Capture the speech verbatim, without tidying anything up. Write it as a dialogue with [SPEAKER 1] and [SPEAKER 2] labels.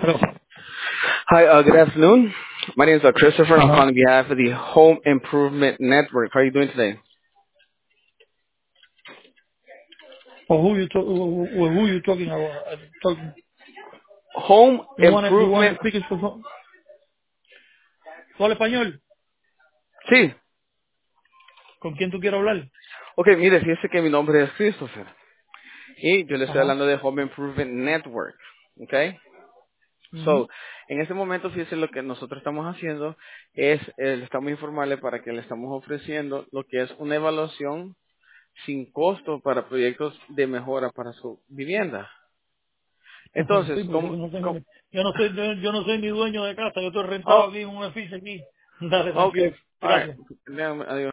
[SPEAKER 1] Hello.
[SPEAKER 2] Hi, uh, good afternoon. My name is uh, Christopher. I'm
[SPEAKER 1] Uh-huh.
[SPEAKER 2] calling on behalf of the Home Improvement Network. How are you doing today?
[SPEAKER 1] Or who you talk, who, who who you talking about? Uh, talking.
[SPEAKER 2] Home
[SPEAKER 1] You want to, you want
[SPEAKER 2] Improvement.
[SPEAKER 1] to speak it for ¿Tú hablas español?
[SPEAKER 2] Sí.
[SPEAKER 1] ¿Con quién tú quieres hablar?
[SPEAKER 2] Ok, mire, fíjese que mi nombre es Christopher. Y yo le estoy
[SPEAKER 1] Ajá.
[SPEAKER 2] hablando de Home Improvement Network. Ok.
[SPEAKER 1] Mhm.
[SPEAKER 2] So, en este momento, fíjese lo que nosotros estamos haciendo es, eh, le estamos informarle para que le estamos ofreciendo lo que es una evaluación sin costo para proyectos de mejora para su vivienda.
[SPEAKER 1] Sí,
[SPEAKER 2] Entonces,
[SPEAKER 1] porque yo
[SPEAKER 2] ¿cómo?
[SPEAKER 1] no tengo
[SPEAKER 2] cómo?
[SPEAKER 1] ni, yo no soy, yo, yo no soy ni dueño de casa, yo estoy rentado
[SPEAKER 2] Oh,
[SPEAKER 1] aquí en un edificio aquí. Dale,
[SPEAKER 2] ok.
[SPEAKER 1] tranquilo.
[SPEAKER 2] All right.
[SPEAKER 1] Gracias.
[SPEAKER 2] Adiós.